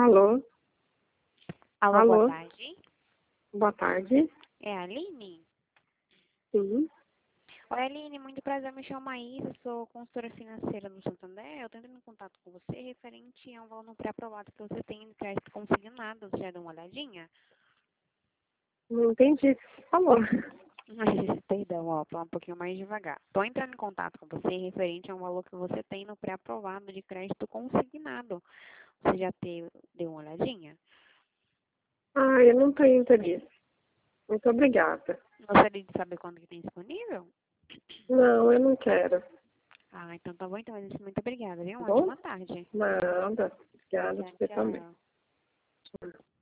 Alô? Alô, boa Alô? tarde. Boa tarde. É a Aline? Sim. Oi, Aline, muito prazer, me chamo Maísa, sou consultora financeira no Santander. Eu estou entrando em contato com você referente a um valor não pré-aprovado que você tem de crédito consignado. Você já deu uma olhadinha? Não entendi o que você falou. Perdão, ó, falar um pouquinho mais devagar. Estou entrando em contato com você referente a um valor que você tem no pré-aprovado de crédito consignado. Você já deu uma olhadinha? Ah, eu não tenho interesse. Muito obrigada. Gostaria de saber quando que tem disponível? Não, eu não quero. Ah, então tá bom, então, Alice, muito obrigada, viu? Tá Uma bom? ótima tarde. Nada. Obrigada, Tchau, você também. tchau.